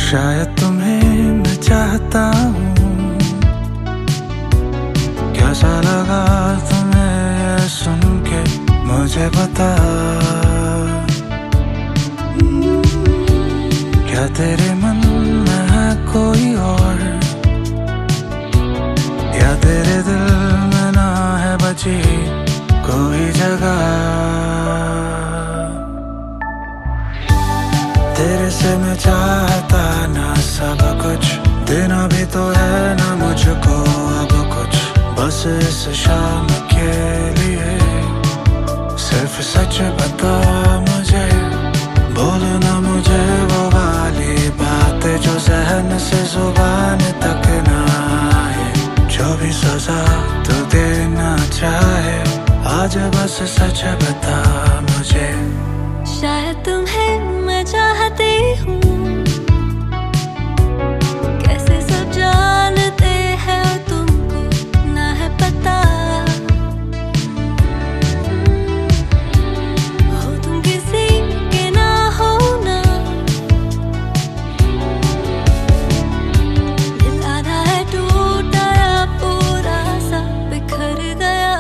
शायद तुम्हें मैं चाहता हूँ, कैसा लगा तुम्हें ये सुन के मुझे बता। क्या तेरे मन में है कोई और, या तेरे दिल में ना है बची कोई जगह। तेरे से मैं चाहता ना सब कुछ, देना भी तो है ना मुझको अब कुछ। बस इस शाम के लिए सिर्फ सच बता मुझे, बोलना मुझे वो वाली बात जो ज़हन से जुबान तक ना आए। जो भी सजा तू देना चाहे आज बस सच बता मुझे। शायद तुम्हें मैं चाहती हूँ, कैसे सब जानते हैं तुमको ना है पता। हो तुम किसी के ना हो ना, दिल आधा है टूटा या पूरा सा बिखर गया।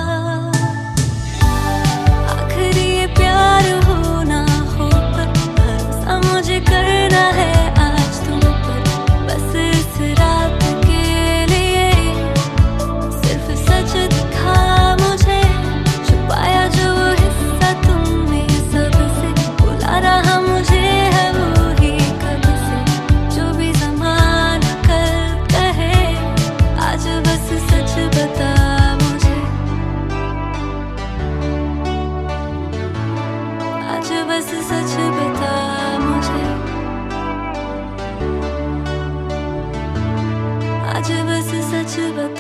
आखिर ये प्यार हो ना हो पर भरोसा मुझे करना है आज तुम पर। बस इस रात के लिए सिर्फ सच दिखा मुझे, छुपाया जो हिस्सा तुमने सबसे बुला रहा मुझे है वो ही कब से। जो भी ज़माना कर कहे आज बस सच बता मुझे, आज बस सच बता मुझे, आज बस सच बता।